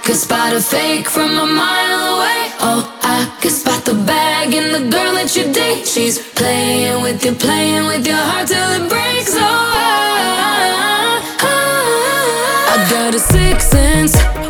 could spot a fake from a mile away. Oh, I could spot the bag in the girl that you date. She's playing with your heart till it breaks. Oh, I got a sixth sense.